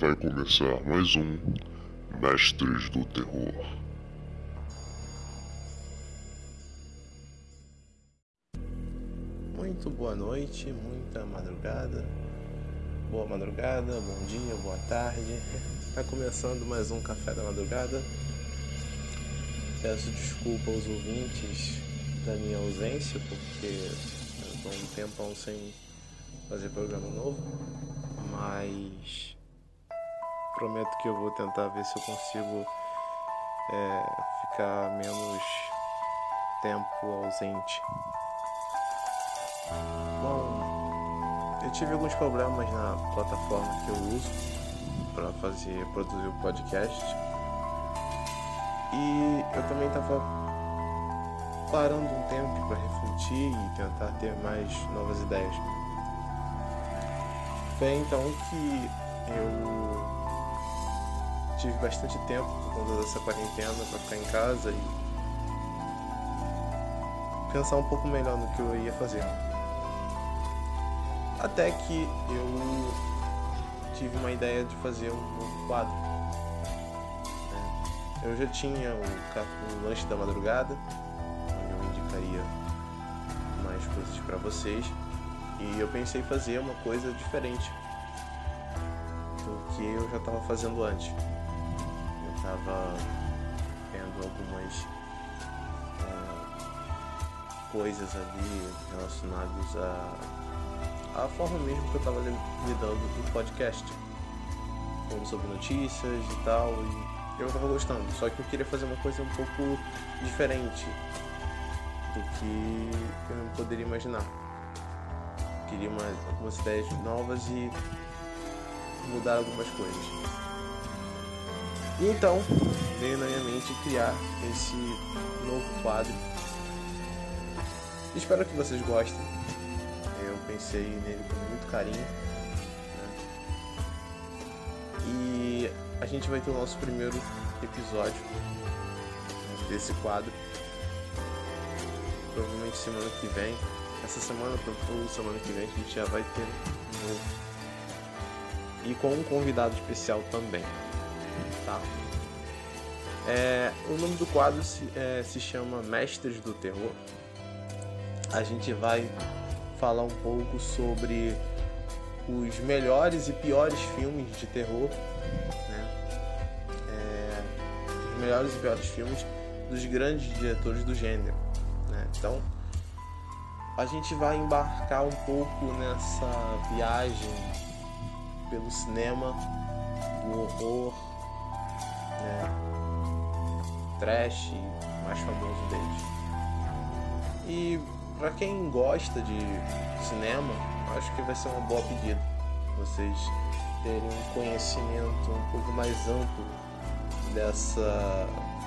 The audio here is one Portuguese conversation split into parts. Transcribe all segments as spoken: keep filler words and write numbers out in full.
Vai começar mais um Mestres do Terror. Muito boa noite, muita madrugada, boa madrugada, bom dia, boa tarde. Tá começando mais um Café da Madrugada. Peço desculpa aos ouvintes da minha ausência, porque eu tô um tempão sem fazer programa novo, mas prometo que eu vou tentar ver se eu consigo é, ficar menos tempo ausente. Bom, eu tive alguns problemas na plataforma que eu uso para fazer, produzir o podcast, e eu também estava parando um tempo para refletir e tentar ter mais novas ideias. Foi então que eu tive bastante tempo por conta dessa quarentena para ficar em casa e pensar um pouco melhor no que eu ia fazer. Até que eu tive uma ideia de fazer um novo quadro. Eu já tinha o, o lanche da madrugada, onde eu indicaria mais coisas para vocês, e eu pensei em fazer uma coisa diferente do que eu já estava fazendo antes. Eu estava vendo algumas é, coisas ali relacionadas a, a forma mesmo que eu estava lidando no podcast, falando sobre notícias e tal, e eu estava gostando, só que eu queria fazer uma coisa um pouco diferente do que eu não poderia imaginar. Eu queria uma, algumas ideias novas e mudar algumas coisas. E então veio na minha mente criar esse novo quadro. Espero que vocês gostem. Eu pensei nele com muito carinho, né? E a gente vai ter o nosso primeiro episódio desse quadro, provavelmente semana que vem. Essa semana ou semana que vem a gente já vai ter um novo, e com um convidado especial também, tá? É, o nome do quadro se, é, se chama Mestres do Terror. A gente vai falar um pouco sobre os melhores e piores filmes de terror, melhores e piores filmes dos grandes diretores do gênero, né? Então a gente vai embarcar um pouco nessa viagem pelo cinema do horror, né? Trash, mais famoso deles. E para quem gosta de cinema, acho que vai ser uma boa pedida vocês terem um conhecimento um pouco mais amplo dessa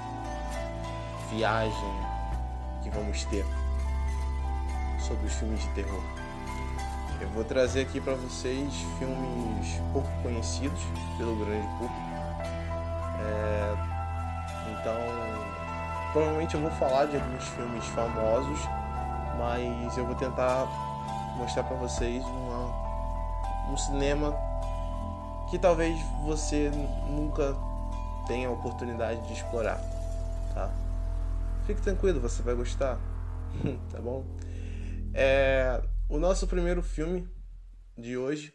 viagem que vamos ter sobre os filmes de terror. Eu vou trazer aqui para vocês filmes pouco conhecidos pelo grande público. É, então, provavelmente eu vou falar de alguns filmes famosos, mas eu vou tentar mostrar para vocês uma, um cinema que talvez você nunca tenha a oportunidade de explorar, tá? Fique tranquilo, você vai gostar, tá bom? É, o nosso primeiro filme de hoje,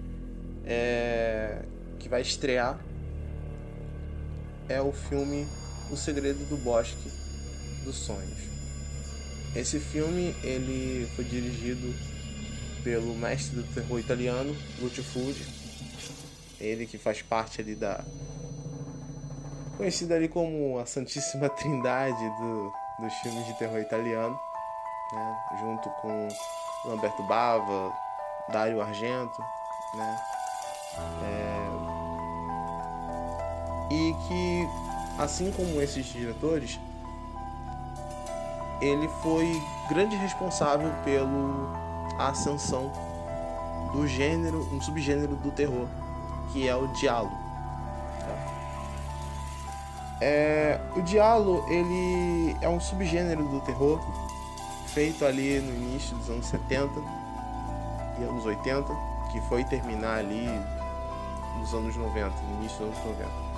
é, que vai estrear, é o filme O Segredo do Bosque dos Sonhos. Esse filme ele foi dirigido pelo mestre do terror italiano, Lucio Fulci, ele que faz parte ali da conhecida ali como a Santíssima Trindade do, dos filmes de terror italiano, né? Junto com Lamberto Bava, Dario Argento, né? É... E que, assim como esses diretores, ele foi grande responsável pela ascensão do gênero, um subgênero do terror, que é o giallo. É, o giallo, ele é um subgênero do terror feito ali no início dos anos setenta e anos oitenta, que foi terminar ali no dos anos noventa, início dos anos noventa.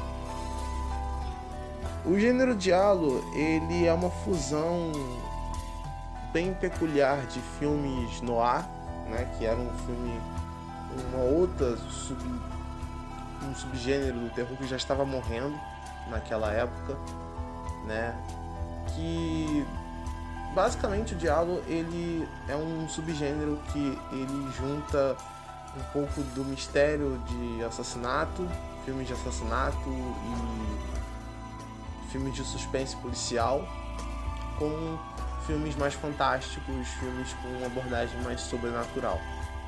O gênero giallo, ele é uma fusão bem peculiar de filmes noir, né, que era um filme, uma outra sub, um subgênero do terror que já estava morrendo naquela época, né, que basicamente o giallo, ele é um subgênero que ele junta um pouco do mistério de assassinato, filmes de assassinato e filmes de suspense policial, com filmes mais fantásticos, filmes com uma abordagem mais sobrenatural.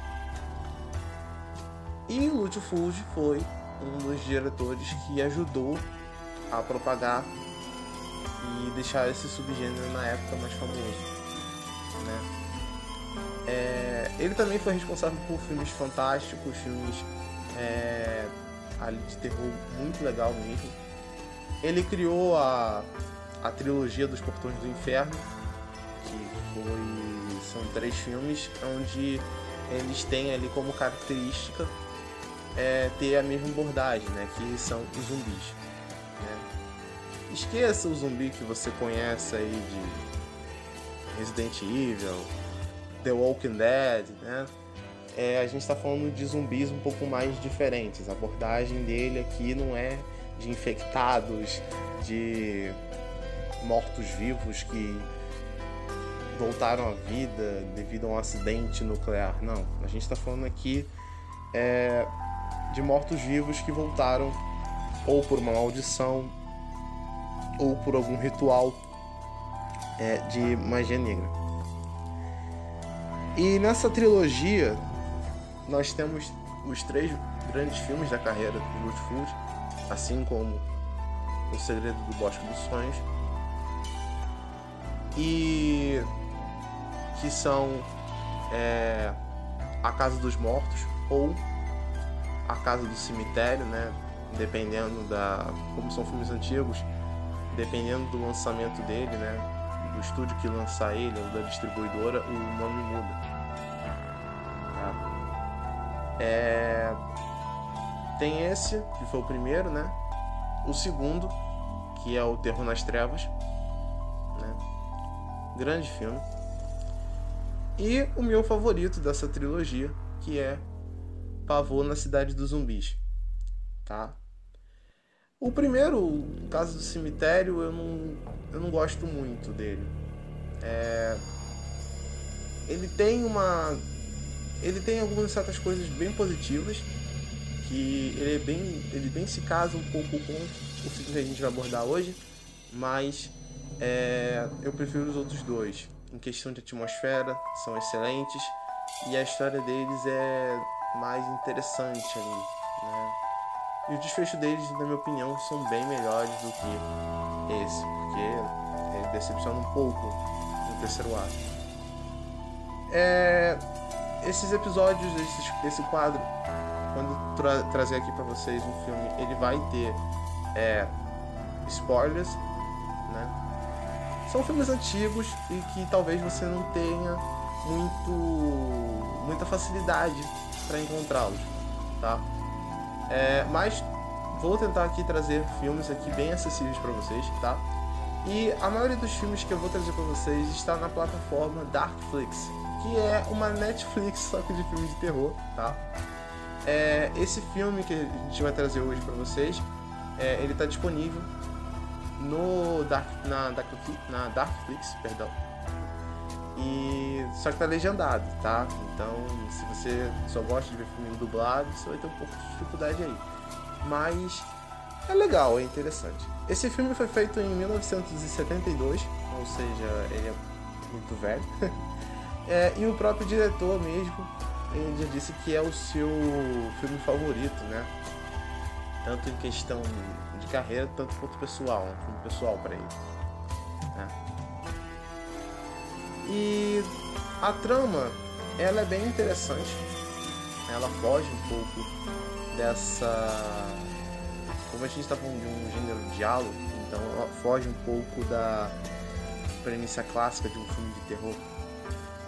E Lúcio Fulci foi um dos diretores que ajudou a propagar e deixar esse subgênero na época mais famoso, né? É, ele também foi responsável por filmes fantásticos, filmes é, ali de terror muito legal mesmo. Ele criou a, a trilogia dos Portões do Inferno, que foi, são três filmes, onde eles têm ali como característica é, ter a mesma abordagem, né, que são os zumbis, né? Esqueça o zumbi que você conhece aí de Resident Evil, The Walking Dead, né? É, a gente está falando de zumbis um pouco mais diferentes. A abordagem dele aqui não é de infectados, de mortos-vivos que voltaram à vida devido a um acidente nuclear. Não, a gente está falando aqui é, de mortos-vivos que voltaram ou por uma maldição ou por algum ritual é, de magia negra. E nessa trilogia nós temos os três grandes filmes da carreira do Lúcio Fulci, assim como O Segredo do Bosque dos Sonhos, e que são é, A Casa dos Mortos ou A Casa do Cemitério, né? Dependendo da, como são filmes antigos, dependendo do lançamento dele, né, do estúdio que lançar ele ou da distribuidora, o nome muda. Tá? É... Tem esse, que foi o primeiro, né? O segundo, que é o Terror nas Trevas, né? Grande filme. E o meu favorito dessa trilogia, que é Pavor na Cidade dos Zumbis, tá? O primeiro, o Caso do Cemitério, eu não, eu não gosto muito dele. É... Ele tem uma... Ele tem algumas certas coisas bem positivas, que ele, é bem, ele bem se casa um pouco com o filme que a gente vai abordar hoje, mas é... eu prefiro os outros dois. Em questão de atmosfera, são excelentes, e a história deles é mais interessante ali, né? E o desfecho deles, na minha opinião, são bem melhores do que esse, porque ele decepciona um pouco no terceiro ato. É, esses episódios, esses, esse quadro, quando tra trazer aqui pra vocês um filme, ele vai ter é, spoilers, né? São filmes antigos e que talvez você não tenha muito, muita facilidade para encontrá-los, tá? É, mas vou tentar aqui trazer filmes aqui bem acessíveis para vocês, tá? E a maioria dos filmes que eu vou trazer para vocês está na plataforma Darkflix, que é uma Netflix só que de filme de terror, tá? É, esse filme que a gente vai trazer hoje para vocês, é, ele está disponível no Dark, na, na Darkflix, perdão. E só que tá legendado, tá? Então, se você só gosta de ver filme dublado, você vai ter um pouco de dificuldade aí. Mas é legal, é interessante. Esse filme foi feito em mil novecentos e setenta e dois, ou seja, ele é muito velho. É, e o próprio diretor mesmo, ele já disse que é o seu filme favorito, né? Tanto em questão de carreira, tanto quanto pessoal, um filme pessoal para ele, né? E a trama, ela é bem interessante. Ela foge um pouco dessa... Como a gente está falando de um gênero de giallo, então ela foge um pouco da premissa clássica de um filme de terror,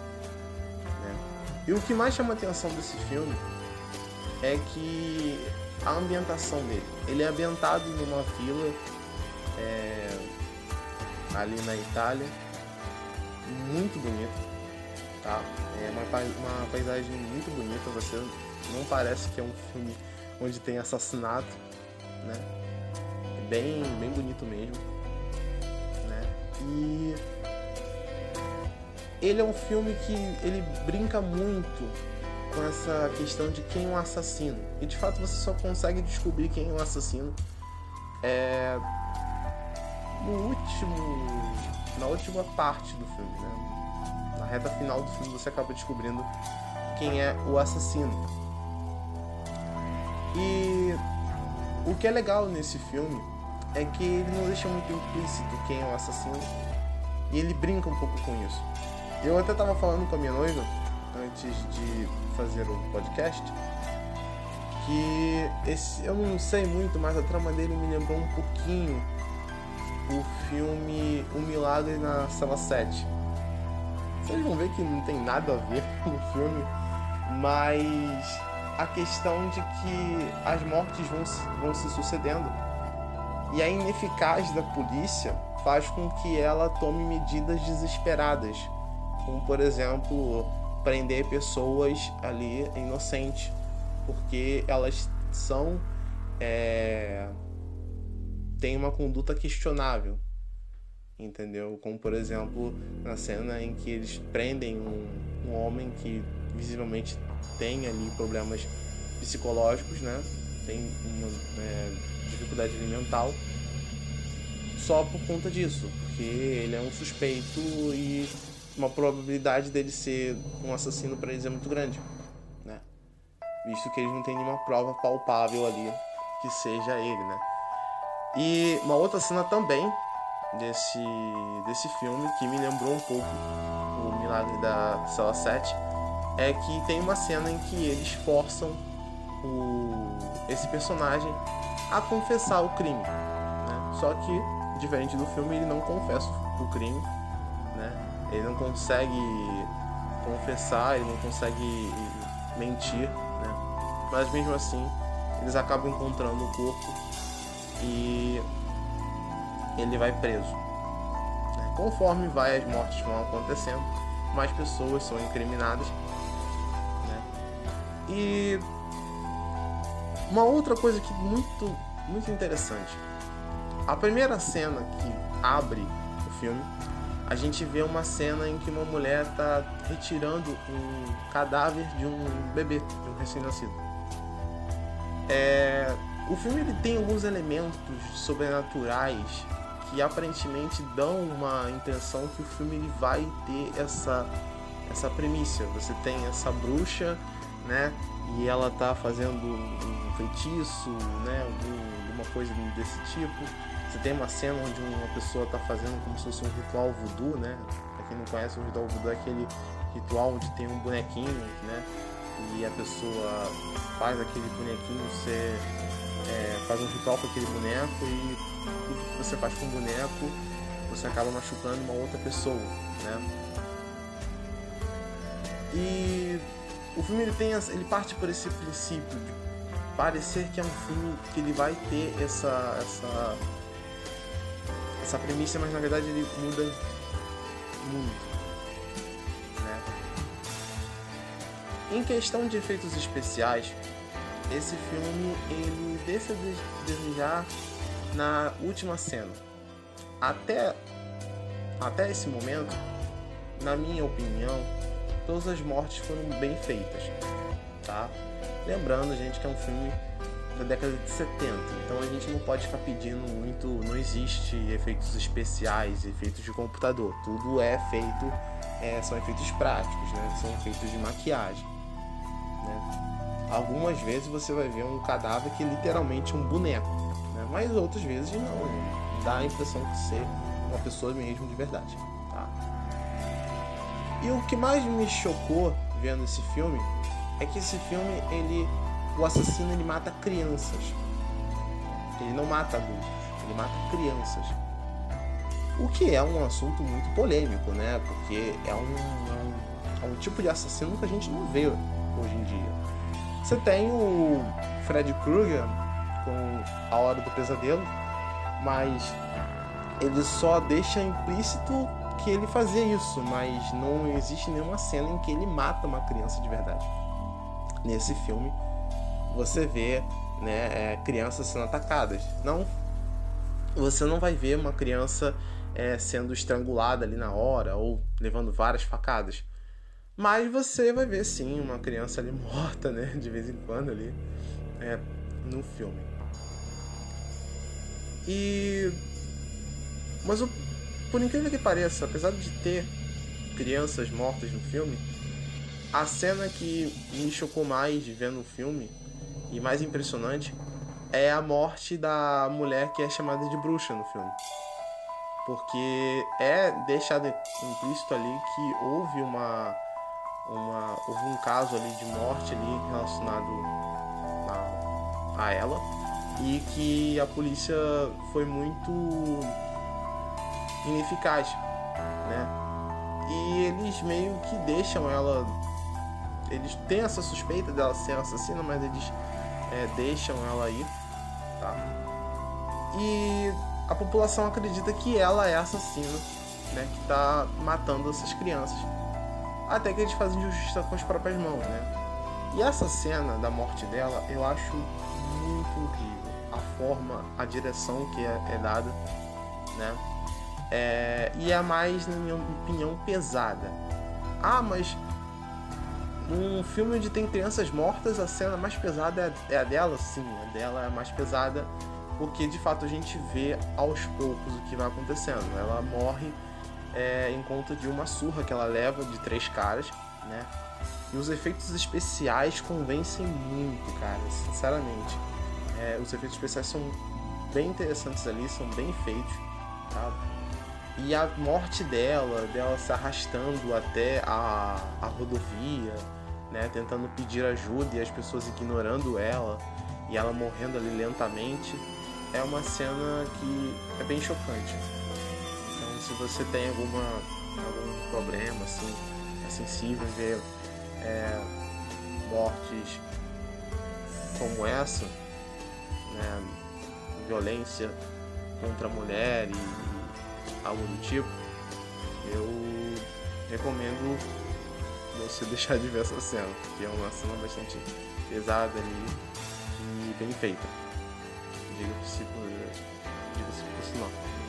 né? E o que mais chama a atenção desse filme é que a ambientação dele. Ele é ambientado numa vila é, ali na Itália, muito bonito, tá? É uma, uma paisagem muito bonita. Você não parece que é um filme onde tem assassinato, né? É bem, bem bonito mesmo, né? E ele é um filme que ele brinca muito com essa questão de quem é um assassino. E de fato você só consegue descobrir quem é um assassino é, no último, na última parte do filme, né? Na reta final do filme você acaba descobrindo quem é o assassino. E o que é legal nesse filme é que ele não deixa muito implícito quem é o assassino, e ele brinca um pouco com isso. Eu até tava falando com a minha noiva antes de fazer o podcast que esse, eu não sei muito, mas a trama dele me lembrou um pouquinho o filme O Milagre na Cela sete. Vocês vão ver que não tem nada a ver com o filme, mas a questão de que as mortes vão, vão se sucedendo e a ineficácia da polícia faz com que ela tome medidas desesperadas, como por exemplo prender pessoas ali inocentes, porque elas são é, têm uma conduta questionável, entendeu? Como por exemplo na cena em que eles prendem um, um homem que visivelmente tem ali problemas psicológicos, né? Tem uma é, dificuldade mental, só por conta disso, porque ele é um suspeito e uma probabilidade dele ser um assassino para eles é muito grande, né? Visto que eles não têm nenhuma prova palpável ali que seja ele, né? E uma outra cena também desse, desse filme que me lembrou um pouco o Milagre da Cela sete é que tem uma cena em que eles forçam o, esse personagem a confessar o crime, né? Só que, diferente do filme, ele não confessa o crime, né? Ele não consegue confessar, ele não consegue mentir, né? Mas mesmo assim, eles acabam encontrando o corpo e ele vai preso, né? Conforme vai, as mortes vão acontecendo, mais pessoas são incriminadas, né? E uma outra coisa que muito, muito interessante, a primeira cena que abre o filme, a gente vê uma cena em que uma mulher está retirando um cadáver de um bebê, de um recém-nascido. É, o filme ele tem alguns elementos sobrenaturais que aparentemente dão uma intenção que o filme ele vai ter essa, essa premissa. Você tem essa bruxa, né? E ela tá fazendo um feitiço, né? Algum, alguma coisa desse tipo. Você tem uma cena onde uma pessoa tá fazendo como se fosse um ritual voodoo, né? Pra quem não conhece, o ritual voodoo é aquele ritual onde tem um bonequinho, né? E a pessoa faz aquele bonequinho ser... É, faz um ritual com aquele boneco e tudo que você faz com o boneco você acaba machucando uma outra pessoa, né? E o filme ele tem ele parte por esse princípio de parecer que é um filme que ele vai ter essa essa essa premissa, mas na verdade ele muda muito, né? Em questão de efeitos especiais, esse filme ele deixa de desejar na última cena. Até, até esse momento, na minha opinião, todas as mortes foram bem feitas, tá? Lembrando, gente, que é um filme da década de setenta, então a gente não pode ficar pedindo muito, não existe efeitos especiais, efeitos de computador, tudo é feito, é, são efeitos práticos, né? São efeitos de maquiagem, né? Algumas vezes você vai ver um cadáver que é literalmente um boneco, né? Mas outras vezes não, dá a impressão de ser uma pessoa mesmo de verdade, tá? E o que mais me chocou vendo esse filme é que esse filme, ele, o assassino ele mata crianças, ele não mata adultos, ele mata crianças, o que é um assunto muito polêmico, né? Porque é um, é um, é um tipo de assassino que a gente não vê hoje em dia. Você tem o Fred Krueger com A Hora do Pesadelo, mas ele só deixa implícito que ele fazia isso, mas não existe nenhuma cena em que ele mata uma criança de verdade. Nesse filme você vê, né, é, crianças sendo atacadas. Não, você não vai ver uma criança é, sendo estrangulada ali na hora ou levando várias facadas, mas você vai ver sim uma criança ali morta, né, de vez em quando ali é, no filme. E mas o, por incrível que pareça, apesar de ter crianças mortas no filme, a cena que me chocou mais vendo o filme e mais impressionante é a morte da mulher que é chamada de bruxa no filme. Porque é deixado implícito ali que houve uma, uma houve um caso ali de morte ali relacionado a, a ela, e que a polícia foi muito ineficaz, né? E eles meio que deixam ela, eles têm essa suspeita dela ser assassina, mas eles é, deixam ela aí, tá? E a população acredita que ela é a assassina, né, que tá matando essas crianças, até que eles fazem justiça com as próprias mãos, né? E essa cena da morte dela eu acho muito incrível, a forma, a direção que é, é dada, né? É, e é a mais, na minha opinião, pesada. Ah, mas num filme onde tem crianças mortas, a cena mais pesada é a dela? Sim, a dela é a mais pesada, porque de fato a gente vê aos poucos o que vai acontecendo. Ela morre é, em conta de uma surra que ela leva de três caras, né? E os efeitos especiais convencem muito, cara, sinceramente. É, os efeitos especiais são bem interessantes ali, são bem feitos, tá? E a morte dela, dela se arrastando até a, a rodovia, né, tentando pedir ajuda e as pessoas ignorando ela, e ela morrendo ali lentamente, é uma cena que é bem chocante. Então, se você tem alguma, algum problema, assim, é sensível em ver é, mortes como essa, né, violência contra a mulher e algo do tipo, eu recomendo você deixar de ver essa cena, porque é uma cena bastante pesada ali e bem feita. Diga-se por, diga-se por sinal.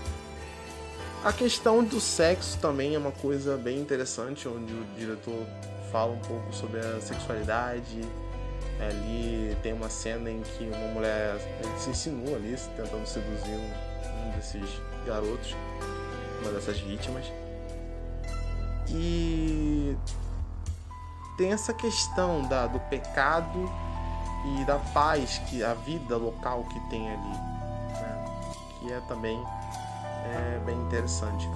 A questão do sexo também é uma coisa bem interessante, onde o diretor fala um pouco sobre a sexualidade. Ali tem uma cena em que uma mulher se insinua ali, tentando seduzir um, um desses garotos, uma dessas vítimas. E tem essa questão da, do pecado e da paz, que a vida local que tem ali, né? Que é também é, bem interessante.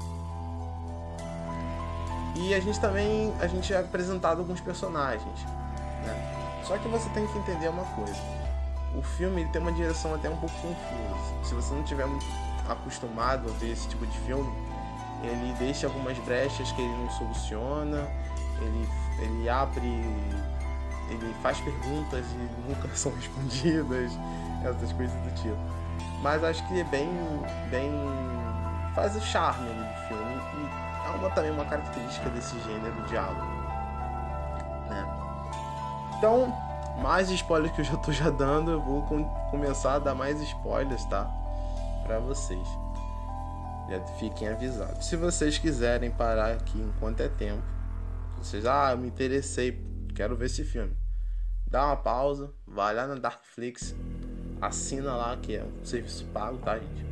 E a gente também a gente é apresentado alguns personagens, né? Só que você tem que entender uma coisa: o filme ele tem uma direção até um pouco confusa. Se você não tiver muito acostumado a ver esse tipo de filme, ele deixa algumas brechas que ele não soluciona, ele, ele abre, ele faz perguntas e nunca são respondidas, essas coisas do tipo. Mas acho que é bem, bem faz o charme ali do filme, e é uma, também uma característica desse gênero de diálogo, né? Então, mais spoilers que eu já tô já dando, eu vou com, começar a dar mais spoilers, tá? Pra vocês. Já fiquem avisados. Se vocês quiserem parar aqui enquanto é tempo, vocês, ah, eu me interessei, quero ver esse filme, dá uma pausa, vai lá na Darkflix, assina lá, que é um serviço pago, tá, gente?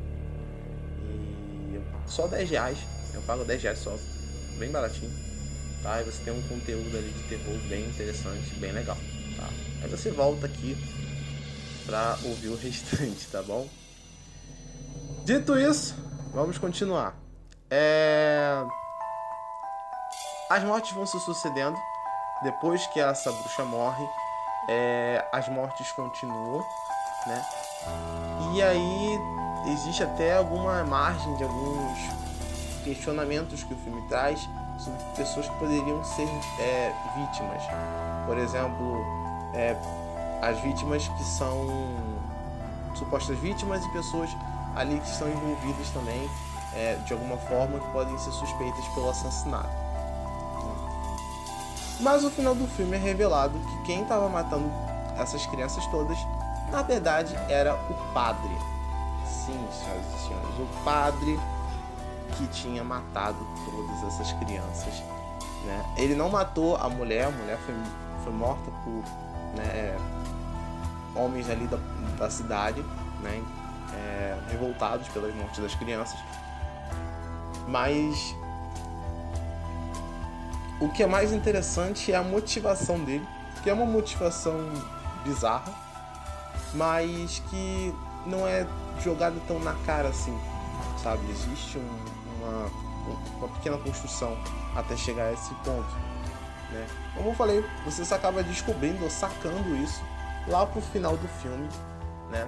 E só dez reais, eu pago dez reais só, bem baratinho, tá? E você tem um conteúdo ali de terror bem interessante, bem legal, tá? Aí você volta aqui pra ouvir o restante, tá bom? Dito isso, vamos continuar. É... As mortes vão se sucedendo. Depois que essa bruxa morre, é... as mortes continuam, né? E aí existe até alguma margem de alguns questionamentos que o filme traz sobre pessoas que poderiam ser é, vítimas. Por exemplo, é, as vítimas que são supostas vítimas e pessoas ali que estão envolvidas também é, de alguma forma, que podem ser suspeitas pelo assassinato. Mas no final do filme é revelado que quem estava matando essas crianças todas, na verdade, era o padre. Sim, senhoras e senhores, o padre que tinha matado todas essas crianças, né? Ele não matou a mulher, a mulher foi, foi morta por, né, homens ali da, da cidade, né, é, revoltados pelas mortes das crianças. Mas o que é mais interessante é a motivação dele, que é uma motivação bizarra, mas que não é jogada tão na cara assim, sabe? Existe um, uma, uma pequena construção até chegar a esse ponto, né? Como eu falei, você acaba descobrindo ou sacando isso lá pro final do filme, né?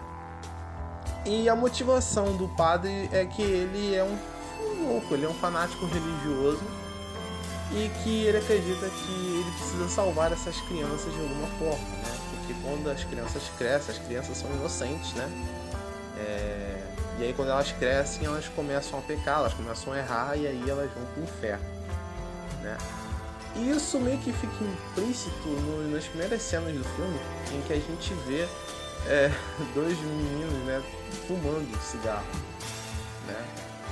E a motivação do padre é que ele é um, um louco, ele é um fanático religioso e que ele acredita que ele precisa salvar essas crianças de alguma forma, né? Porque quando as crianças crescem, as crianças são inocentes, né? É... E aí quando elas crescem, elas começam a pecar, elas começam a errar e aí elas vão pro inferno, né? E isso meio que fica implícito no, nas primeiras cenas do filme, em que a gente vê é, dois meninos, né, fumando cigarro, né?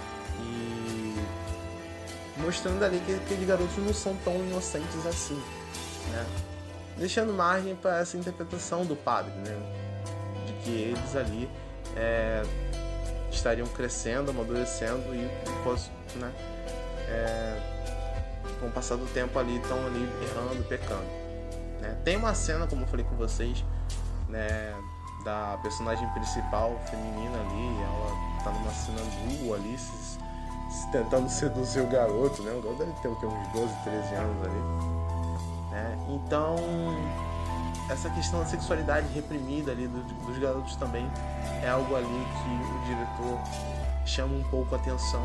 E mostrando ali que aqueles garotos não são tão inocentes assim, né? Deixando margem para essa interpretação do padre, né? De que eles ali é, estariam crescendo, amadurecendo e, né, é, com o passar do tempo ali estão ali errando, pecando, né? Tem uma cena, como eu falei com vocês, né, da personagem principal feminina ali, ela tá numa cena nua ali, se, se tentando seduzir o garoto, né? O garoto deve ter o que, uns doze, treze anos ali, né? Então essa questão da sexualidade reprimida ali dos, dos garotos também é algo ali que o diretor chama um pouco a atenção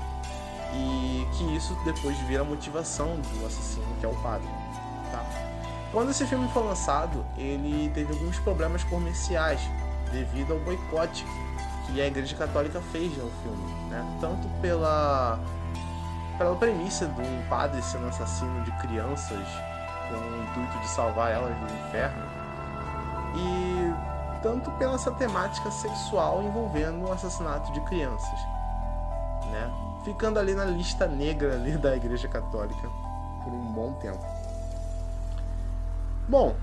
e que isso depois vira a motivação do assassino, que é o padre, tá? Quando esse filme foi lançado, ele teve alguns problemas comerciais devido ao boicote que a Igreja Católica fez ao filme, né? Tanto pela, pela premissa de um padre sendo assassino de crianças com o intuito de salvar elas do inferno, e tanto pela essa temática sexual envolvendo o assassinato de crianças, né? Ficando ali na lista negra ali da Igreja Católica por um bom tempo. Bom,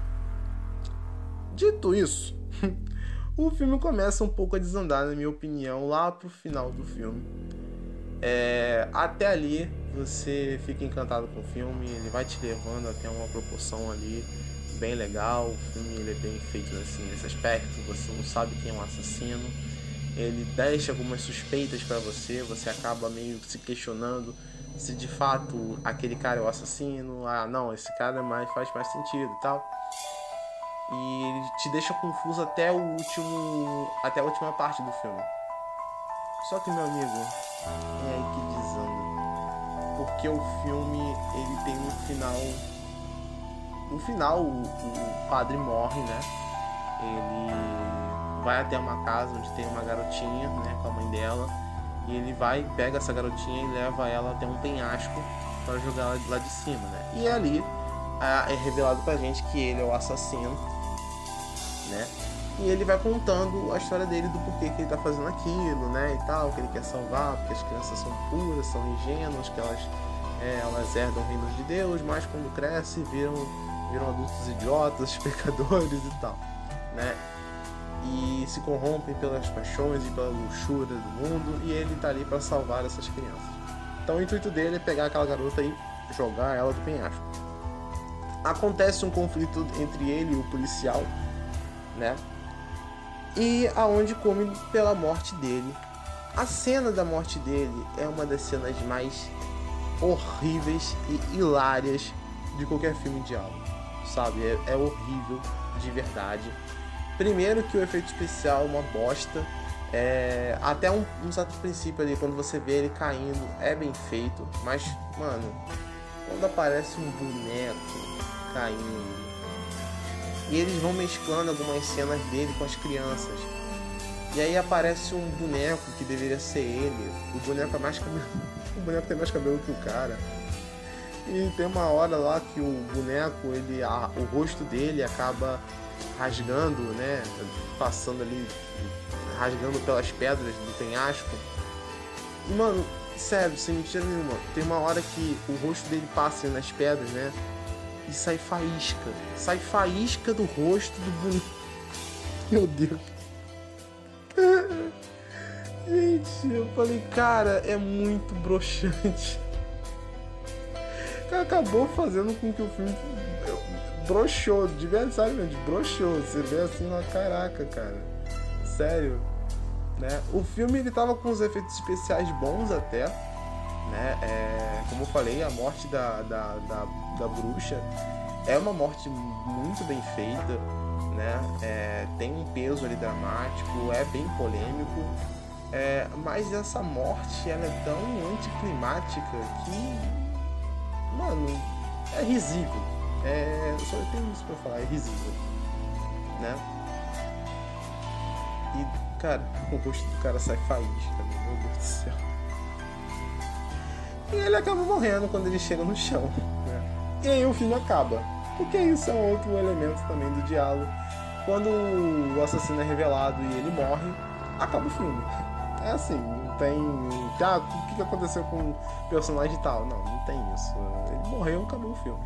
dito isso, o filme começa um pouco a desandar, na minha opinião, lá pro final do filme. É, até ali você fica encantado com o filme, ele vai te levando até uma proporção ali bem legal. O filme ele é bem feito assim, nesse aspecto, você não sabe quem é o assassino, ele deixa algumas suspeitas para você, você acaba meio se questionando se de fato aquele cara é o assassino, ah não, esse cara é mais, faz mais sentido e tal. E ele te deixa confuso até o último, até a última parte do filme. Só que, meu amigo, é aí que desanda, porque o filme ele tem um final, no final o, o padre morre, né? Ele vai até uma casa onde tem uma garotinha, né, com a mãe dela, e ele vai, pega essa garotinha e leva ela até um penhasco para jogar ela de lá de cima, né? E ali é revelado pra gente que ele é o assassino, né? E ele vai contando a história dele do porquê que ele tá fazendo aquilo, né, e tal, que ele quer salvar, porque as crianças são puras, são ingênuas, que elas, é, elas herdam o reino de Deus, mas quando crescem viram, viram adultos idiotas, pecadores e tal, né? E se corrompem pelas paixões e pela luxúria do mundo, e ele tá ali para salvar essas crianças. Então o intuito dele é pegar aquela garota e jogar ela do penhasco. Acontece um conflito entre ele e o policial, né? E aonde come pela morte dele. A cena da morte dele é uma das cenas mais horríveis e hilárias de qualquer filme de aula, sabe? É, é horrível de verdade. Primeiro que o efeito especial é uma bosta, é, até um, um certo princípio ali, quando você vê ele caindo, é bem feito, mas, mano, quando aparece um boneco caindo, E eles vão mesclando algumas cenas dele com as crianças. E aí aparece um boneco que deveria ser ele. O boneco é mais cabelo. O boneco tem mais cabelo que o cara. E tem uma hora lá que o boneco, ele, a, o rosto dele acaba rasgando, né? Passando ali, rasgando pelas pedras do penhasco. E, mano, sério, sem mentira nenhuma, tem uma hora que o rosto dele passa nas pedras, né? E sai faísca. Sai faísca do rosto do boneco. Meu Deus. Gente, eu falei, cara, é muito broxante. Acabou fazendo com que o filme broxou, de verdade, sabe, gente? Broxou. Você vê assim, uma caraca, cara. Sério. Né? O filme, ele tava com os efeitos especiais bons até. Né? É, como eu falei, a morte da, da, da, da bruxa é uma morte muito bem feita. Né? É, tem um peso ali dramático, é bem polêmico. É, mas essa morte, ela é tão anticlimática que... Mano, é risível. É... Só tenho isso pra falar, é risível. Né? E, cara, o rosto do cara sai faísca, meu Deus do céu. E ele acaba morrendo quando ele chega no chão, né? E aí o filme acaba. Porque isso é um outro elemento também do diálogo. Quando o assassino é revelado e ele morre, acaba o filme. É assim, não tem... Ah, o que aconteceu com o personagem e tal? Não, não tem isso. Ele morreu, acabou o filme.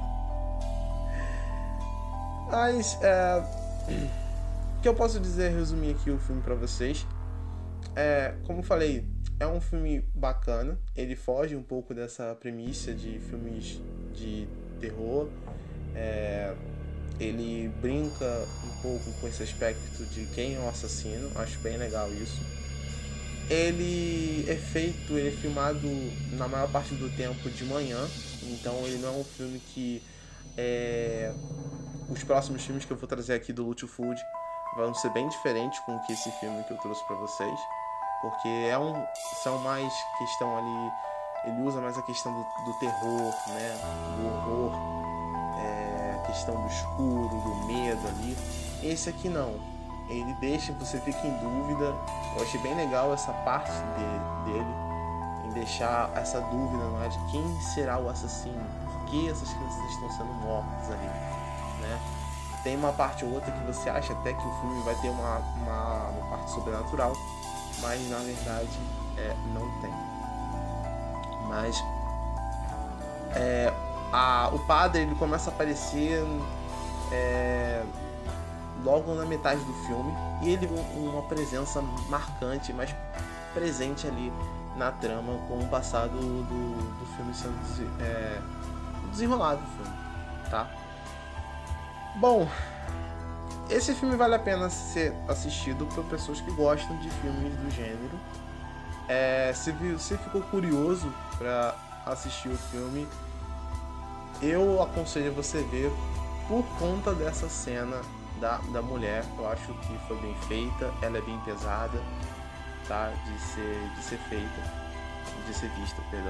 Mas, é... o que eu posso dizer, resumir aqui o filme pra vocês, é, como eu falei, é um filme bacana. Ele foge um pouco dessa premissa de filmes de terror. É... Ele brinca um pouco com esse aspecto de quem é o assassino. Acho bem legal isso. Ele é feito, ele é filmado na maior parte do tempo de manhã, então ele não é um filme que é... os próximos filmes que eu vou trazer aqui do Lúcio Food vão ser bem diferentes com que esse filme que eu trouxe para vocês, porque é um, são mais questão ali, ele usa mais a questão do, do terror, né, do horror, é, a questão do escuro, do medo ali. Esse aqui não. Ele deixa, você fica em dúvida. Eu achei bem legal essa parte de, dele, em deixar essa dúvida, não é, de quem será o assassino, por que essas crianças estão sendo mortas ali, né? Tem uma parte ou outra que você acha até que o filme vai ter uma, uma, uma parte sobrenatural, mas na verdade é, não tem. Mas é, a, o padre, ele começa a aparecer é, logo na metade do filme, e ele com uma presença marcante, mas presente ali na trama, com o passado do, do filme sendo é, desenrolado do filme, tá? Bom, esse filme vale a pena ser assistido por pessoas que gostam de filmes do gênero. É, se você ficou curioso para assistir o filme, eu aconselho você ver por conta dessa cena Da, da mulher. Eu acho que foi bem feita, ela é bem pesada, tá? De ser, de ser feita, de ser vista, perdão.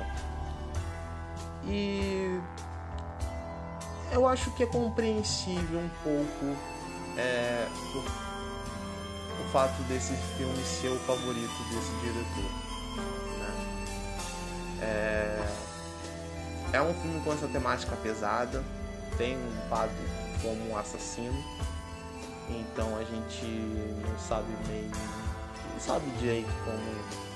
E eu acho que é compreensível um pouco é, o, o fato desse filme ser o favorito desse diretor, né? É, é um filme com essa temática pesada, tem um padre como um assassino. Então a gente não sabe meio, não sabe direito como,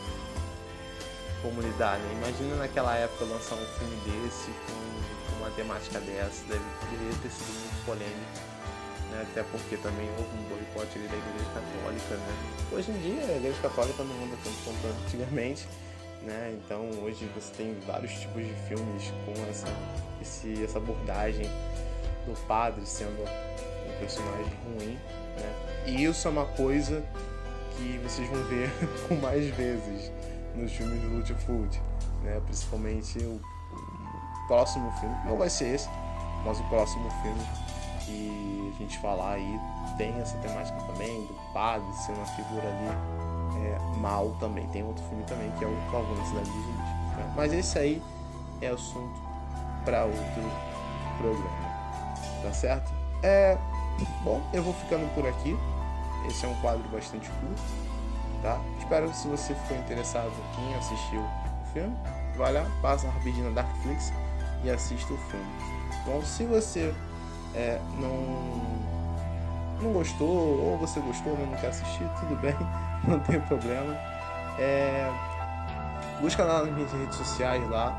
como lidar, né? Imagina naquela época lançar um filme desse com, com uma temática dessa, deve, deveria ter sido muito polêmico, né? Até porque também houve um boicote ali da Igreja Católica, né? Hoje em dia a Igreja Católica não anda tanto quanto antigamente, né? Então hoje você tem vários tipos de filmes com essa, esse, essa abordagem do padre sendo um personagem ruim, né? E isso é uma coisa que vocês vão ver com mais vezes nos filmes do Lúcio Food, né? Principalmente o, o próximo filme, não vai ser esse, mas o próximo filme que a gente falar aí tem essa temática também, do padre ser uma figura ali é, mal também. Tem outro filme também que é o Pavão na Cidade dos Lixos, né? Mas esse aí é assunto para outro programa, tá certo? É, Bom, eu vou ficando por aqui. Esse é um quadro bastante curto, tá? Espero que, se você for interessado em assistir o filme, vai lá, passa rapidinho na Darkflix e assista o filme. Bom, se você é, não não gostou, ou você gostou, mas não quer assistir, tudo bem, não tem problema. É, busca lá nas minhas redes sociais lá.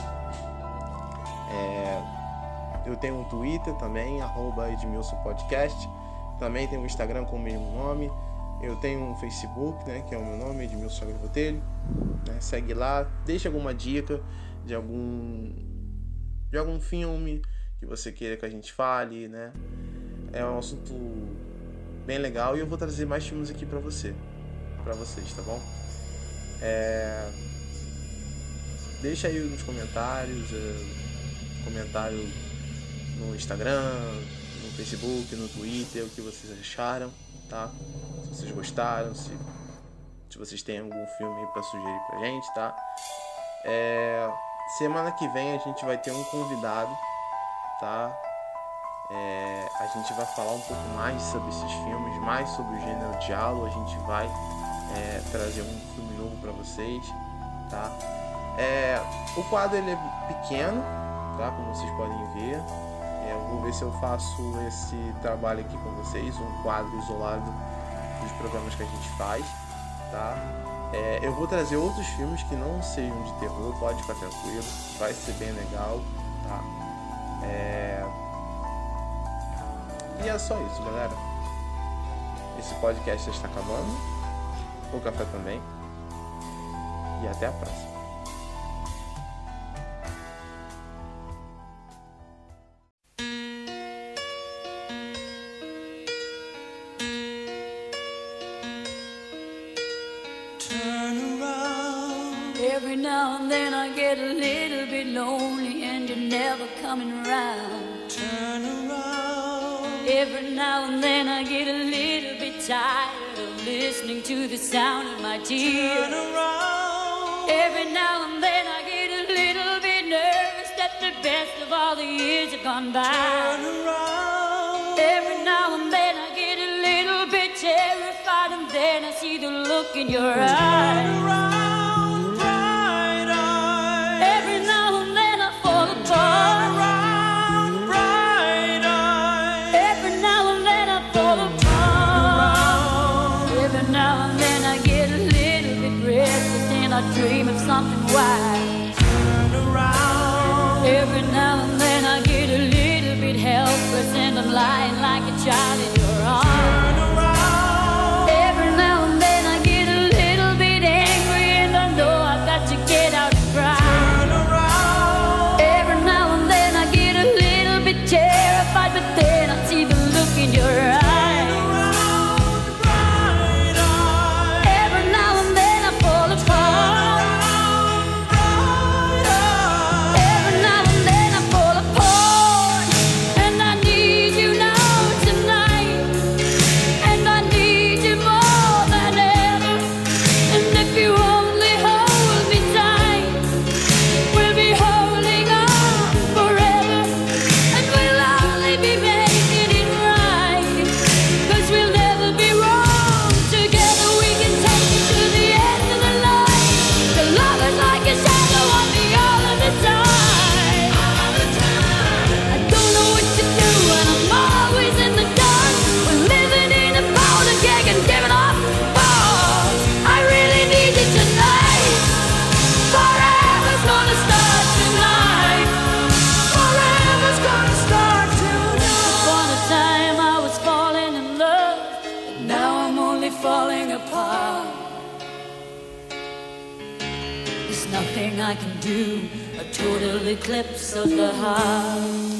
É, eu tenho um Twitter também, arroba Edmilson Podcast. Também tem um Instagram com o mesmo nome. Eu tenho um Facebook, né, que é o meu nome, Edmilson Chagas Botelho. Né, segue lá, deixa alguma dica de algum de algum filme que você queira que a gente fale, né? É um assunto bem legal e eu vou trazer mais filmes aqui pra você, pra vocês, tá bom? É... Deixa aí nos comentários, é... comentário no Instagram, no Facebook, no Twitter, o que vocês acharam, tá? Se vocês gostaram, se, se vocês têm algum filme pra sugerir pra gente, tá? É... Semana que vem a gente vai ter um convidado, tá? É, a gente vai falar um pouco mais sobre esses filmes, mais sobre o gênero giallo. A gente vai é, trazer um filme novo para vocês, tá? É, o quadro ele é pequeno, tá? Como vocês podem ver. É, eu vou ver se eu faço esse trabalho aqui com vocês, um quadro isolado dos programas que a gente faz, tá? É, eu vou trazer outros filmes que não sejam de terror, pode ficar tranquilo, vai ser bem legal, tá? É... E é só isso, galera. Esse podcast já está acabando. O café também. E até a próxima. Turn around. Every now and then I get a little bit lonely and you're never coming around. Turn around. Every now and then I get a little bit tired of listening to the sound of my tears. Turn around. Every now and then I get a little bit nervous that the best of all the years have gone by. Turn around. Every now and then I get a little bit terrified, and then I see the look in your eyes. Turn around, bright eyes. Every now and then I fall apart. Turn around. I dream of something wild. Turn around. Every now and then I get a little bit helpless and I'm lying like a child in your arms. Turn around. Every now and then I get a little bit angry and I know I've got to get out and cry. Turn around. Every now and then I get a little bit terrified, but then I see the look in your eyes. I can do a total eclipse of the heart.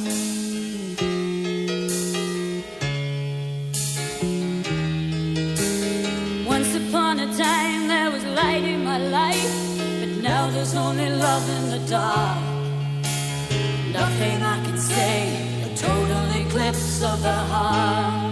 Once upon a time there was light in my life, but now there's only love in the dark. Nothing I can say, a total eclipse of the heart.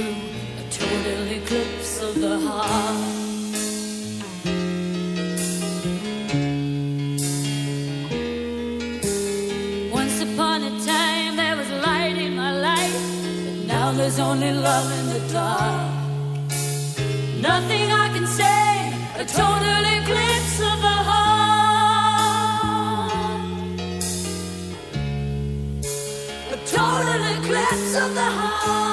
through a total eclipse of the heart. Once upon a time there was light in my life, but now there's only love in the dark. Nothing I can say, a total eclipse of the heart. A total eclipse of the heart.